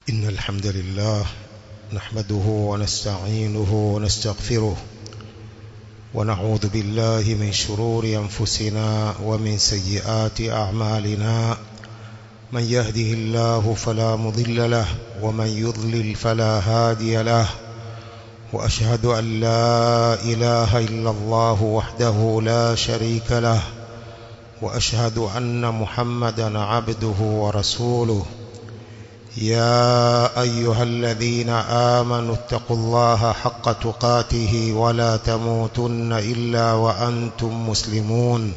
إن الحمد لله نحمده ونستعينه ونستغفره ونعوذ بالله من شرور أنفسنا ومن سيئات أعمالنا من يهده الله فلا مضل له ومن يضلل فلا هادي له وأشهد أن لا إله إلا الله وحده لا شريك له وأشهد أن محمدا عبده ورسوله يا أيها الذين آمنوا اتقوا الله حق تقاته ولا تموتن إلا وأنتم مسلمون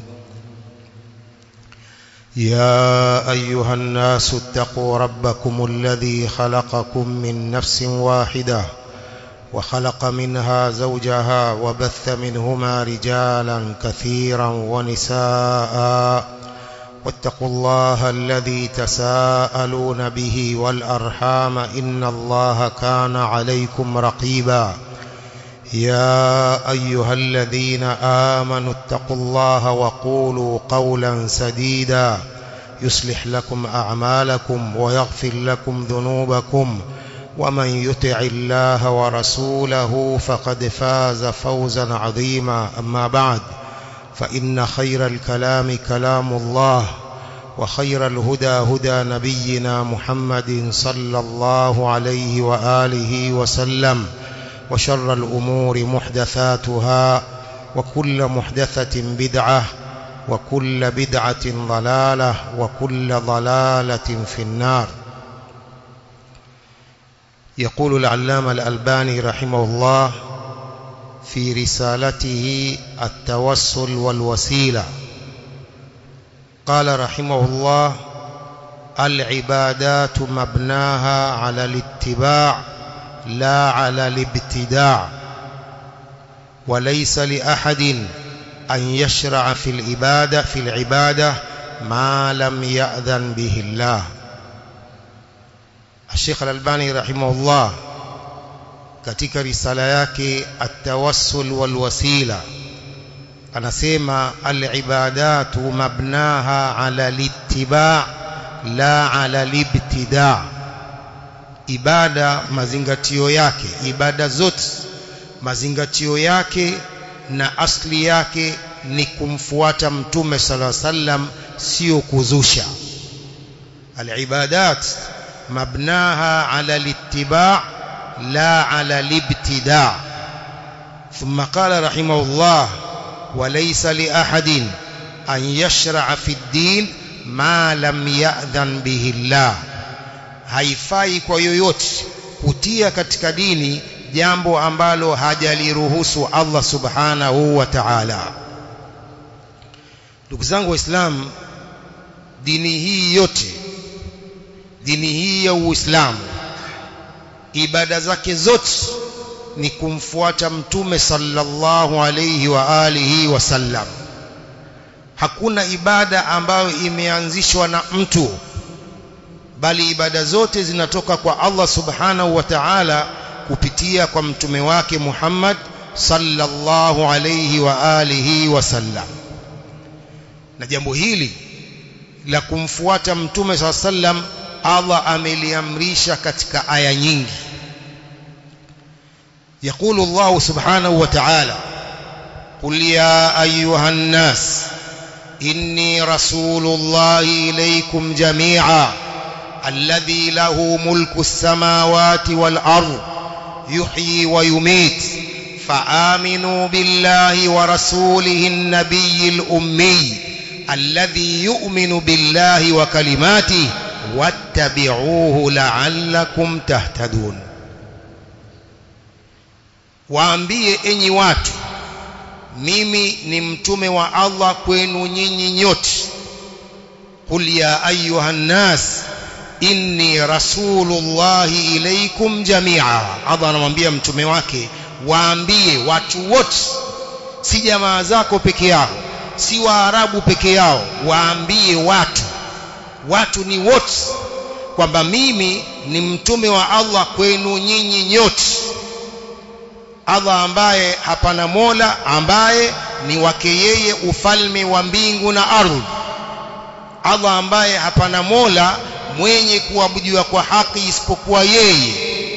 يا أيها الناس اتقوا ربكم الذي خلقكم من نفس واحدة وخلق منها زوجها وبث منهما رجالا كثيرا ونساء واتقوا الله الذي تساءلون به والأرحام إن الله كان عليكم رقيبا يا أيها الذين آمنوا اتقوا الله وقولوا قولا سديدا يصلح لكم أعمالكم ويغفر لكم ذنوبكم ومن يطع الله ورسوله فقد فاز فوزا عظيما أما بعد فإن خير الكلام كلام الله وخير الهدى هدى نبينا محمد صلى الله عليه وآله وسلم وشر الأمور محدثاتها وكل محدثة بدعة وكل بدعة ضلالة وكل ضلالة في النار. يقول العلامة الألباني رحمه الله في رسالته التوسل والوسيلة قال رحمه الله: العبادات مبناها على الاتباع لا على الابتداع وليس لأحد أن يشرع في العبادة ما لم يأذن به الله. الشيخ الألباني رحمه الله katika risala yake at-tawassul wal wasila anasema al-ibadatu mabnaha ala al-ittiba' la ala al-ibtida'. Ibada mazingatio yake, ibada zote mazingatio yake na asli yake ni kumfuata Mtume sallallahu alaihi wasallam, sio kuzusha. Al-ibadat mabnaha ala al-ittiba' لا على الابتداع. ثم قال رحمه الله: وليس لأحد أن يشرع في الدين ما لم يأذن به الله. haifai kwa yoyote kutia katika dini jambo ambalo hajaliruhusu Allah subhanahu wa ta'ala. Ndugu zangu Waislamu, dini hii yote, dini hii ya Uislamu, ibada zake zote ni kumfuata Mtume sallallahu alayhi wa alihi wasallam. Hakuna ibada ambayo imeanzishwa na mtu, bali ibada zote zinatoka kwa Allah subhanahu wa ta'ala kupitia kwa mtume wake Muhammad sallallahu alayhi wa alihi wasallam. Na jambo hili la kumfuata Mtume sallallahu alayhi wasallam Allah ameliamrisha katika aya nyingi. يقول الله سبحانه وتعالى: قل يا أيها الناس إني رسول الله إليكم جميعا الذي له ملك السماوات والأرض يحيي ويميت فآمنوا بالله ورسوله النبي الأمي الذي يؤمن بالله وكلماته واتبعوه لعلكم تهتدون. Waambie enyi watu, mimi ni mtume wa Allah kwenu nyinyi nyote. Qul ya ayyuhan nas inni rasulullahi ilaykum jami'a. Allah anamwambia mtume wake, waambie watu wote, si jamaa zako peke yao, si Waarabu peke yao, waambie watu ni wote kwamba mimi ni mtume wa Allah kwenu nyinyi nyote. Allah ambaye hapana mola, ambaye ni wake yeye ufalme wa mbingu na ardhi. Allah ambaye hapana mola mwenye kuabudiwa kwa haki isipokuwa yeye.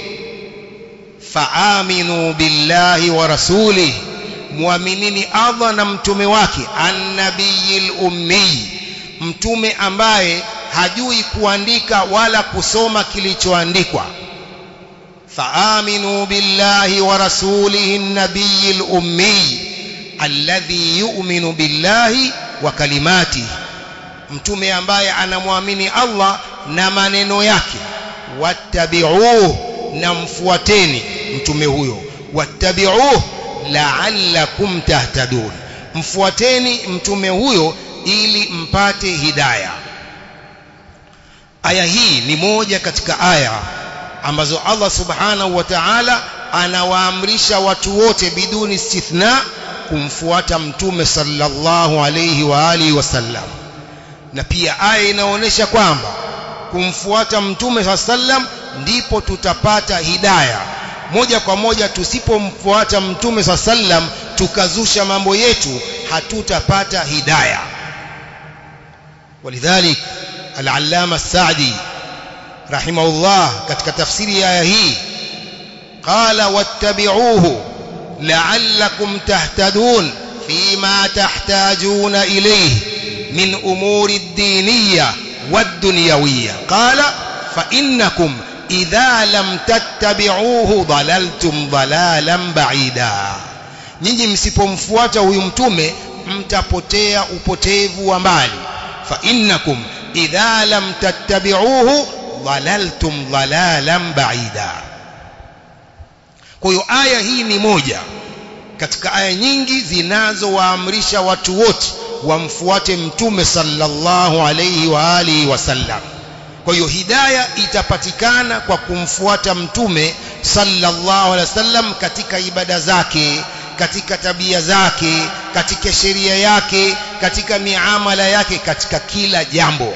Faaminu billahi wa rasulih, muaminini Allah na mtume wake. Annabiyil ummi, mtume ambaye hajui kuandika wala kusoma kilichoandikwa. Faaminu billahi wa rasulihi annabiyil ummi alladhi yu'minu billahi wa kalimatihi, mtume ambaye anamwamini Allah na maneno yake. Wattabi'uhu, na mfuateni mtume huyo. Wattabi'uhu la'allakum tahtadun, mfuateni mtume huyo ili mpate hidayah. Aya hii ni moja katika aya ambazo Allah subhanahu wa ta'ala anawaamrisha watu wote biduni istithna kumfuata mtume sallallahu alayhi wa alihi wasallam. Na pia aya inaonyesha kwamba kumfuata mtume sallam ndipo tutapata hidayah. Moja kwa moja tusipomfuata mtume sallam tukazusha mambo yetu, hatutapata hidayah. Walidhalik al-allama as-Sa'di rahimahullah katika tafsiri ya aya hii qala wattabi'uhu la'allakum tahtadun fima tahtajuna ilayhi min umuri ad-diniyya wad-dunyawiyya. Qala fa innakum idha lam tattabi'uhu dalaltum dalalan ba'ida, nyinyi msipomfuata huyu mtume mtapotea upotevu wa mbali. Fa innakum idha lam tattabi'uhu dalaltum dalalan ba'ida. Kwa hiyo aya hii ni moja katika aya nyingi zinazowaamrisha watu wote wamfuate mtume sallallahu alayhi wa alihi wasallam. Kwa hiyo hidayah itapatikana kwa kumfuata mtume sallallahu alayhi wasallam katika ibada zake, katika tabia zake, katika sheria yake, katika miamala yake, katika kila jambo.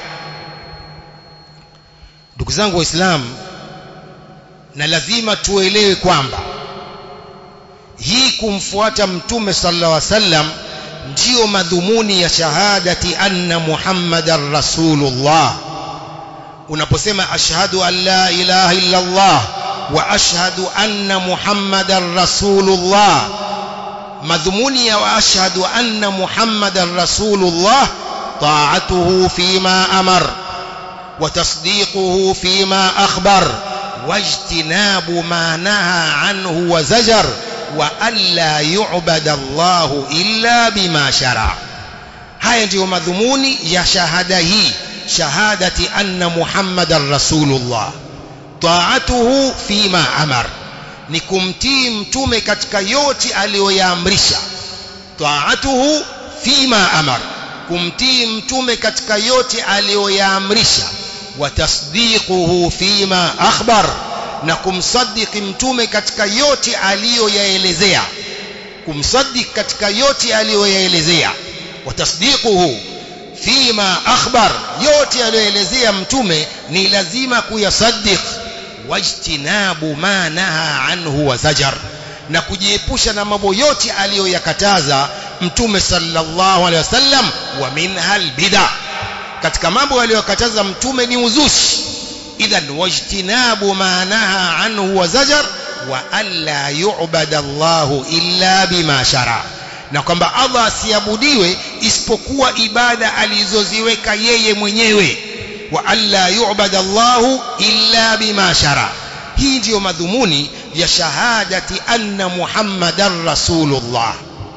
Ndugu zangu Waislamu, na lazima tuelewe kwamba hii kumfuata mtume sallallahu alaihi wasallam ndio madhumuni ya shahadati anna Muhammadar Rasulullah. Unaposema ashhadu an la ilaha illa Allah wa ashhadu anna Muhammadar Rasulullah, madhumuni ya ashhadu anna Muhammadar Rasulullah ta'atuhu fima amar wa tasdiquhu fima akhbar wajtinabu ma naha anhu wa zajar wa alla yu'bada Allahu illa bima shara. Haya ndio madhumuni ya shahada hii, shahadati anna Muhammadar Rasulullah. Ta'atuhu fima amar, ni kumtii mtume katika yote aliyoyaamrisha. Ta'atuhu fima amar, kumtii mtume katika yote aliyoyaamrisha. Wa tasdiquhu fima akhbar, na kumsadiki mtume katika yote aliyoyaelezea, kumsadiki katika yote aliyoyaelezea. Wa tasdiquhu fima akhbar, yote aliyoelezea mtume ni lazima kuyasaddiq. Wajtinabu ma naha anhu wa zajar, na kujiepusha na mambo yote aliyoyakataza mtume sallallahu alaihi wasallam. Wa minha albid'a, katika mambo aliyokataza mtume ni uzushi. Idhan wajtinabu ma naha anhu wa zajar wa alla yu'bada Allahu illa bima shara, na kwamba Allah asiabudiwe isipokuwa ibada alizoziweka yeye mwenyewe. Wa alla yu'bada Allahu illa bima shara. Hii ndiyo madhumuni ya shahadati anna Muhammadar Rasulullah.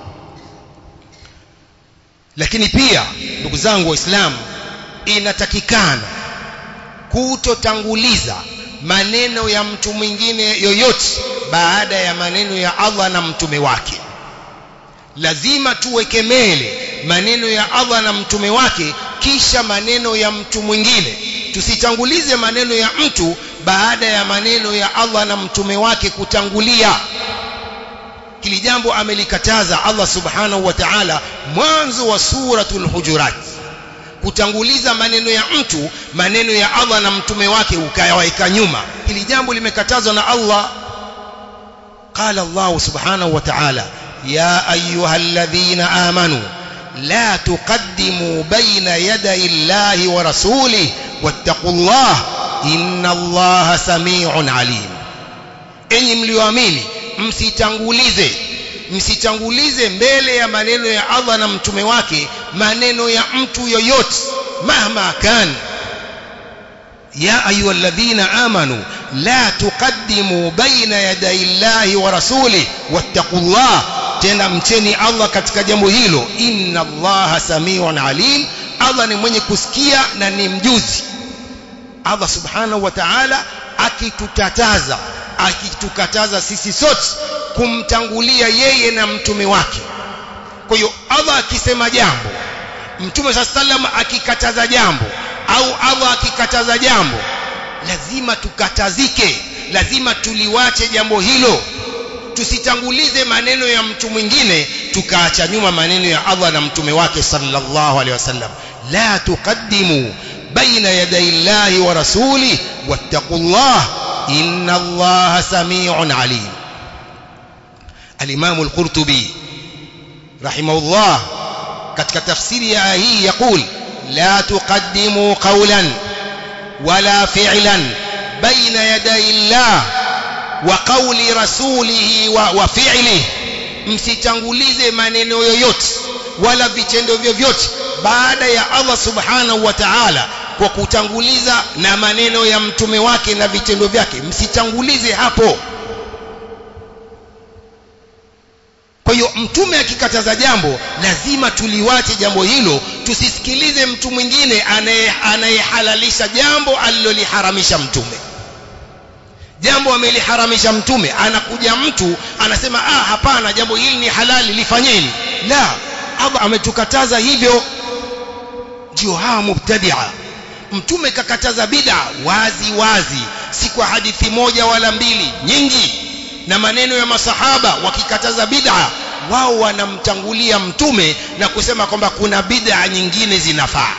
Lakini pia ndugu zangu Waislamu, inatakikana kutotanguliza maneno ya mtu mwingine yoyote baada ya maneno ya Allah na mtume wake. Lazima tuweke mbele maneno ya Allah na mtume wake kisha maneno ya mtu mwingine. Tusitangulize maneno ya mtu baada ya maneno ya Allah na mtume wake kutangulia. Hili jambo amelikataza Allah subhanahu wa ta'ala mwanzo wa suratul Hujurat, kutanguliza maneno ya mtu maneno ya Allah na mtume wake ukayaweka nyuma. Hili jambo limekatazwa na Allah. Qala Allah subhanahu wa ta'ala ya ayyuhalladhina amanu la tuqaddimu baina yaday Allahi wa rasulihi wattaqullah inna Allaha sami'un alim. Enyi mlioamini, msitangulize mbele ya maneno ya Allah na mtume wake maneno ya mtu yoyote mahma kan. Ya ayyuhalladhina amanu la tuqaddimu baina yaday Allahi wa rasulih wattaqullah, tena mcheni Allah katika jambo hilo. Inna Allaha sami'un alim, Allah ni mwenye kusikia na ni mjuzi. Allah subhanahu wa ta'ala akitukataza sisi sote kumtangulia yeye na mtume wake. Kwa hiyo Allah akisema jambo, mtume sallallahu akikataza jambo, au Allah akikataza jambo, lazima tukatazike, lazima tuliwache jambo hilo. Tusitangulize maneno ya mtu mwingine tukaacha nyuma maneno ya Allah na mtume wake sallallahu alaihi wasallam. La tuqaddimu baina yaday Allahi wa rasulih wattaqullah inna Allaha sami'un alim. Al-Imam al-Qurtubi rahimahullah katika tafsiri ya hii yaqul la tuqaddimu qawlan wala fi'lan baina yaday Allah wa qawli rasulihi wa fi'lihi, msitangulize maneno yoyote wala vitendo vyovyote baada ya Allah subhanahu wa ta'ala kwa kutanguliza na maneno ya mtume wake na vitendo vyake. Msitangulize hapo. Kwa hiyo mtume akikataza jambo lazima tuliwache jambo hilo, tusisikilize mtu mwingine anayehalalisha jambo aliloliharamisha mtume. Jambo ameliharamisha mtume, anakuja mtu anasema hapana, jambo hili ni halali, lifanyeni. La, Allah ametukataza hivyo. Ndio hawa mubtadi'a. Mtume kakataza bid'a wazi, si kwa hadithi moja wala mbili, nyingi. Na maneno ya masahaba wakikataza bid'a, wao wanamtangulia mtume na kusema kwamba kuna bid'a nyingine zinafaa.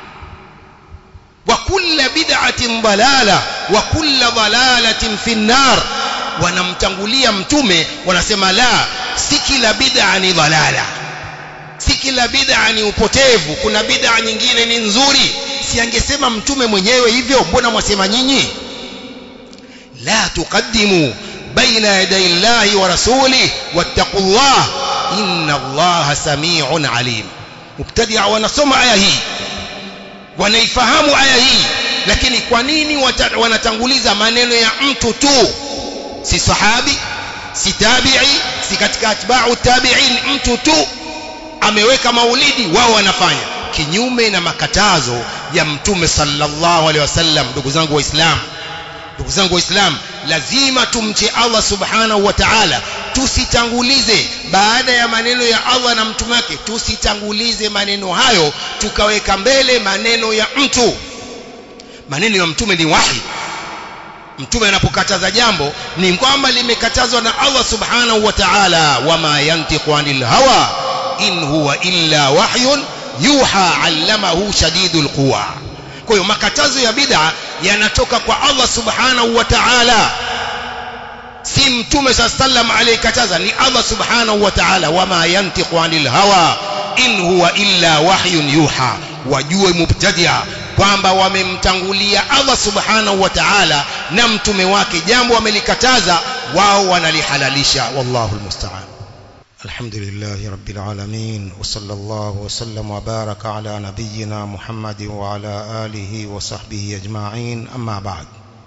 Wa kullu bid'atin dalala wa kullu dalalatin fi an-nar. Wanamtangulia mtume, wanasema la, si kila bid'a ni dalala, si kila bid'a ni upotevu, kuna bid'a nyingine ni nzuri. Si angesema mtume mwenyewe hivyo? Mbona mwasema nyinyi? La tuqaddimu baina yaday Allahi wa rasulih wattaqullah inna Allaha sami'un alim. Mubtadi'a wanasoma aya hii, wanaifahamu aya hii, lakini kwa nini wanatanguliza maneno ya mtu tu? Si sahabi, si tabi'i, si katika atba'u tabi'in, mtu tu ameweka maulidi, wao wanafanya kinyume na makatazo ya mtume sallallahu alaihi wasallam. Ndugu zangu waislamu, lazima tumche Allah subhanahu wa ta'ala. Tusitangulize baada ya maneno ya Allah na mtume wake, tusitangulize maneno hayo tukaweka mbele maneno ya mtu. Maneno ya mtume ni wahi. Mtume anapokataza jambo ni kwamba limekatazwa na Allah subhanahu wa ta'ala. Wama yantiqu anil hawa in huwa illa wahyun yuha allamahu shadidul quwa. Kwa hiyo makatazo ya bid'a yanatoka kwa Allah subhanahu wa ta'ala, si mtume sallallahu alayhi, ni Allah subhanahu wa ta'ala. Wama yantiqu anil hawa in huwa illa wahyun yuha. Wajue mubtadi'a kwamba wamemtangulia Allah subhanahu wa ta'ala na mtume wake, jambo wamelikataza, wao wanalihalalisha. Wallahu almusta'an. Alhamdulillahi rabbil alamin, wa sallallahu wa sallam wa baraka ala nabiyyina Muhammadin wa ala alihi wa sahbihi ajma'in. Amma ba'd.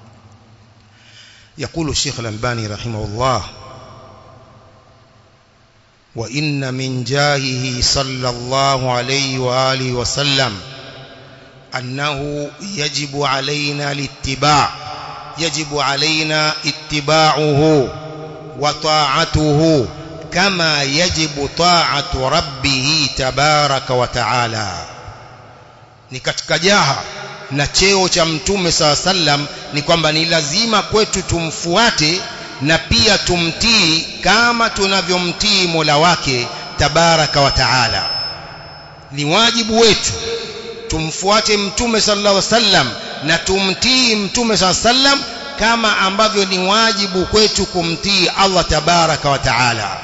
يقول الشيخ الألباني رحمه الله: وإن من جاهه صلى الله عليه وآله وسلم أنه يجب علينا اتباعه وطاعته كما يجب طاعة ربه تبارك وتعالى. ni katika jaha na cheo cha mtume sallam ni kwamba ni lazima kwetu tumfuate na pia tumtii kama tunavyomtii Mola wake tabaraka wa taala. Ni wajibu wetu tumfuate mtume sallallahu alaihi wasallam na tumtii mtume sallallahu alaihi wasallam kama ambavyo ni wajibu kwetu kumtii Allah tabaraka wa taala.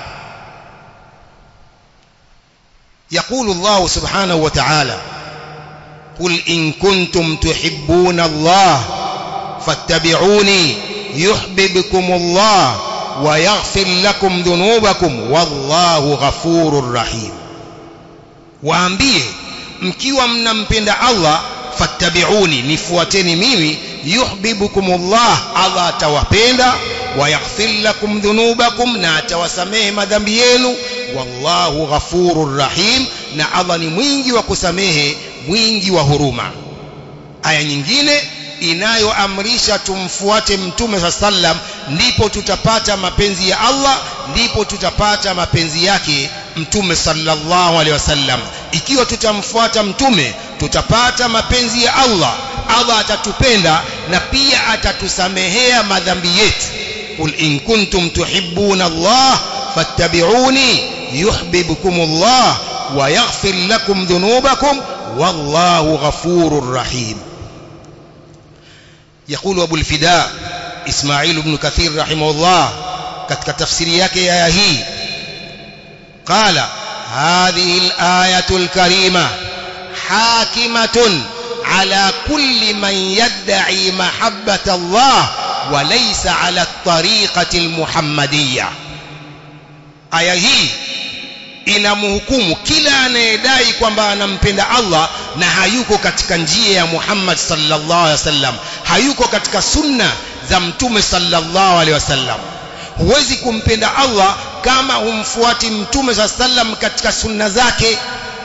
يقول الله سبحانه وتعالى: قل إن كنتم تحبون الله فاتبعوني يحببكم الله ويغفر لكم ذنوبكم والله غفور رحيم. waambie mkiwa mnampenda Allah fattabi'uni, nifuateni mimi, yuhibbukumullah, Allah atawapenda, wa yaghfir lakum dhunubakum, na atawasamehe madhambi yenu, wallahu ghafurur rahim, na Allah ni mwingi wa kusamehe, mwingi wa huruma. Aya nyingine inayoamrisha tumfuate Mtume sallam, ndipo tutapata mapenzi ya Allah, ndipo tutapata mapenzi yake Mtume sallallahu alaihi wasallam. Ikiwa tutamfuata Mtume tutapata mapenzi ya Allah, Allah atatupenda na pia atatusamehea madhambi yetu. Qul in kuntum tuhibbuna Allah fattabi'uni yuhibbukumullah wa yaghfir lakum dhunubakum wallahu ghafurur rahim. يقول أبو الفداء إسماعيل بن كثير رحمه الله katika tafsiri yake ya aya hii, قال هذه الآية الكريمة حاكمة على كل من يدعي محبة الله وليس على الطريقة المحمدية. aya hii inamhukumu kila anayedai kwamba anampenda Allah na hayuko katika njia ya Muhammad sallallahu alaihi wasallam, hayuko katika sunna za Mtume sallallahu alaihi wasallam. Huwezi kumpenda Allah kama humfuati Mtume sallallahu alaihi wasallam katika sunna zake.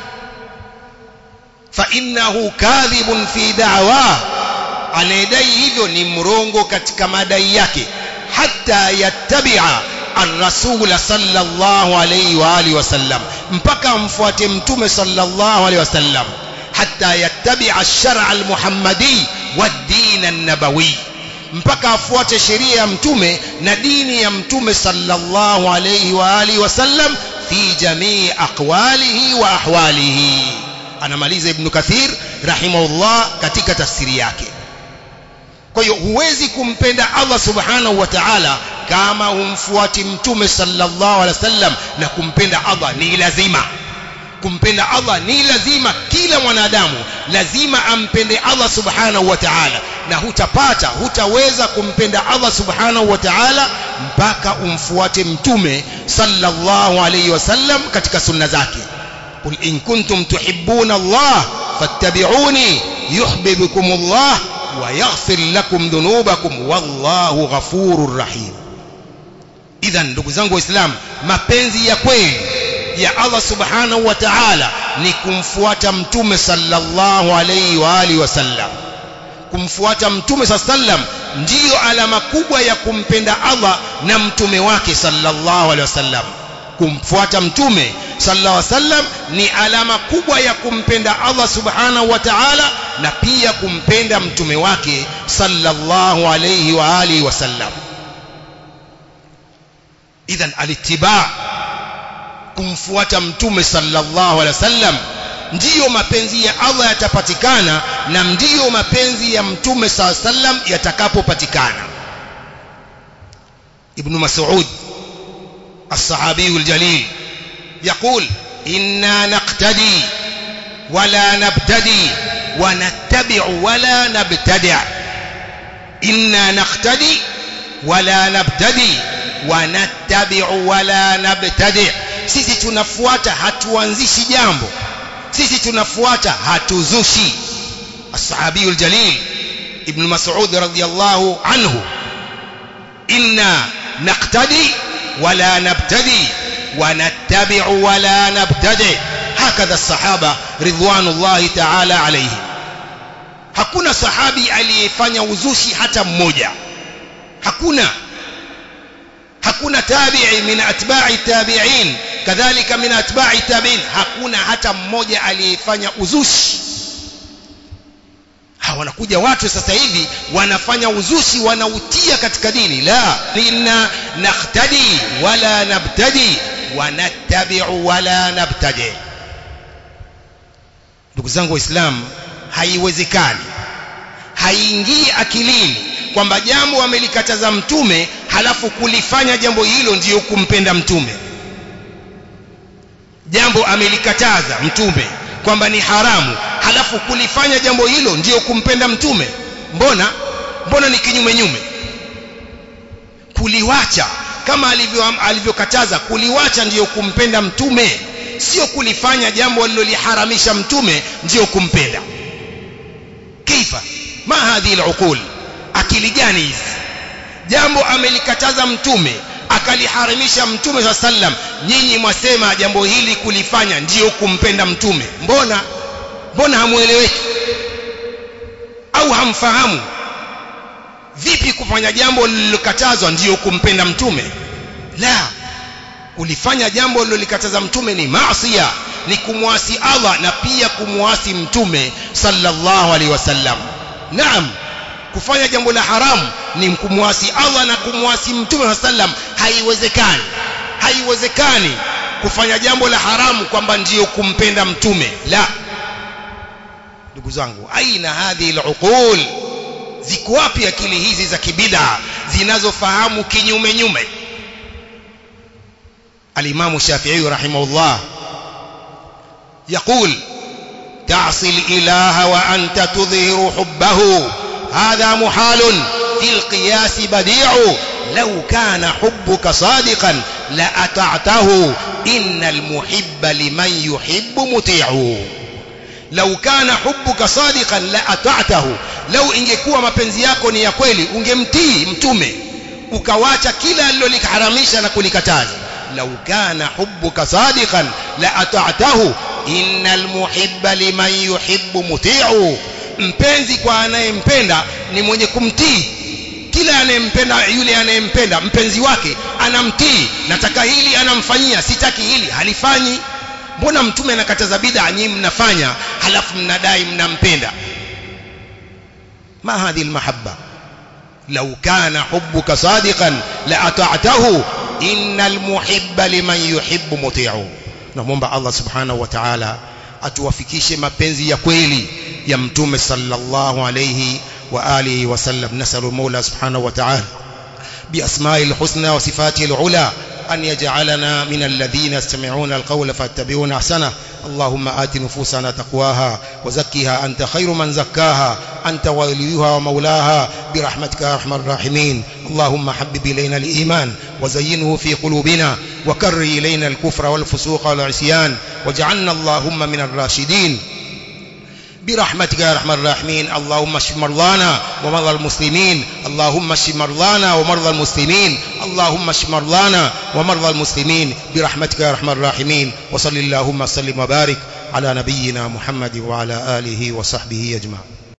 Fa innahu kadhibun fi da'wa, anayedai hivyo ni mrongo katika madai yake. Hatta yattabi'a الرسول صلى الله عليه وآله وسلم, mpaka amfuate Mtume sallallahu alaihi wasallam. Hatta yattabi'a ash-shar'a al-muhammadi wad-din an-nabawi, mpaka afuate sheria ya Mtume na dini ya Mtume sallallahu alaihi wa alihi wasallam fi jamii aqwalihi wa ahwalihi. Anamaliza Ibn Kathir rahimahullah katika tafsiri yake. Kwa hiyo huwezi kumpenda Allah subhanahu wa ta'ala kama humfuati Mtume sallallahu alaihi wasallam, na kumpenda Allah ni lazima. Kumpenda Allah ni lazima, kila mwanadamu lazima ampende Allah subhanahu wa ta'ala, na hutaweza kumpenda Allah subhanahu wa ta'ala mpaka umfuate Mtume sallallahu alaihi wasallam katika sunna zake. Qul in kuntum tuhibbuna Allah fattabi'uni yuhibbukumullah wa yaghfir lakum dhunubakum wallahu ghafurur rahim. Idhan, ndugu zangu Waislamu, mapenzi ya kweli ya Allah subhanahu wa ta'ala ni kumfuata Mtume sallallahu alayhi wa alihi wasallam. Kumfuata Mtume sallam ndiyo alama kubwa ya kumpenda Allah na mtume wake sallallahu alayhi wasallam. Kumfuata Mtume sallallahu alayhi wasallam ni alama kubwa ya kumpenda Allah subhanahu wa ta'ala na pia kumpenda mtume wake sallallahu alayhi wa alihi wasallam. Idhan alittiba, kumfuata Mtume sallallahu alaihi wasallam, ndiyo mapenzi ya Allah yatapatikana na ndiyo mapenzi ya Mtume sallallahu alaihi wasallam yatakapopatikana. Ibn Mas'ud as-sahabi al-jalil يقول إنا نقتدي ولا نبتدي ونتبع ولا نبتدع. إنا نقتدي ولا نبتدي ونتبع ولا نبتدع. Sisi tunafuata, hatuanzishi jambo. Sisi tunafuata, hatuzushi. As-sahabi al-jalil Ibn Mas'ud radiyallahu anhu, inna naqtadi wala nabtadi wa nattabi'u wala nabtadi. Hakadha as-sahaba ridwanullahi ta'ala alayhim. Hakuna sahabi aliyefanya uzushi hata mmoja. Hakuna tabi'i min atba'i tabi'in kadhalika min atba'i tabi'in, hakuna hata mmoja aliyefanya uzushi. Wanakuja watu sasa hivi wanafanya uzushi, wanautia katika dini. La, inna naqtadi wala nabtadi wa nattabi'u wala nabtadi. Ndugu zangu Waislamu, haiwezekani, haingii akilini kwamba jambo amelikataza Mtume halafu kulifanya jambo hilo ndiyo kumpenda Mtume. Jambo amelikataza Mtume kwamba ni haramu, halafu kulifanya jambo hilo ndio kumpenda mtume? Mbona ni kinyume nyume? Kuliwacha kama alivyokataza, kuliwacha ndio kumpenda mtume, sio kulifanya jambo aliloliharamisha mtume ndio kumpenda. Kaifa ma hadhihi al-uqul? Akili gani hizi? Jambo amelikataza mtume akaliharamisha mtume sallam, nyinyi mwasema jambo hili kulifanya ndio kumpenda mtume. Mbona hamueleweki au hamfahamu? Vipi kufanya jambo lililokatazwa ndio kumpenda mtume? La, kulifanya jambo lilolikataza mtume ni maasiya, ni kumwasi Allah na pia kumwasi mtume sallallahu alaihi wasallam. Naam, kufanya jambo la haramu ni kumwasi Allah na kumwasi mtume sallam. Haiwezekani kufanya jambo la haramu kwamba ndio kumpenda mtume. La, ndugu zangu, aina hadhihi al-uqul? Ziko wapi akili hizi za kibida zinazofahamu kinyume nyume? Al-Imam Shafi'i rahimahullah يقول تعصي الإله وأنت تظهر حبه هذا محال في القياس بديع لو كان حبك صادقا لأطعته إن المحب لمن يحب مطيع. لو كان حبك صادقا لأطعته, لو ingekuwa mapenzi yako ni ya kweli ungemtii mtume ukawacha kila aliloliharamisha na kulikataza. لو كان حبك صادقا لأطعته إن المحب لمن يحب مطيع. Mpenzi kwa anayempenda ni mwenye kumtii. Kila anayempenda, yule anayempenda mpenzi wake anamtii. Nataka hili anamfanyia, sitaki hili halifanyi. Mbona mtume anakataza bid'a, nyinyi mnafanya, halafu mnadai mnampenda? Ma hadhihi almahabba? law kana hubbuka sadiqan la ata'tahu innal muhibba liman yuhibbu muti'u. Namuomba Allah subhanahu wa ta'ala atuwafikishe mapenzi ya kweli ya mtume sallallahu alayhi wa alihi wasallam. Nasalu Mola subhanahu wa ta'ala bi asma'il husna wa sifatil ula أن يجعلنا من الذين يستمعون القول فاتبعون أحسنه. اللهم آت نفوسنا تقواها وزكها أنت خير من زكاها أنت وليها ومولاها برحمتك يا أرحم الراحمين. اللهم حبب إلينا الإيمان وزينه في قلوبنا وكره إلينا الكفر والفسوق والعصيان واجعلنا اللهم من الراشدين برحمتك يا أرحم الراحمين. اللهم اشف مرضانا ومرضى المسلمين. اللهم اشف مرضانا ومرضى المسلمين. اللهم اشف مرضانا ومرضى المسلمين برحمتك يا أرحم الراحمين. وصل اللهم وسلم وبارك على نبينا محمد وعلى آله وصحبه أجمعين.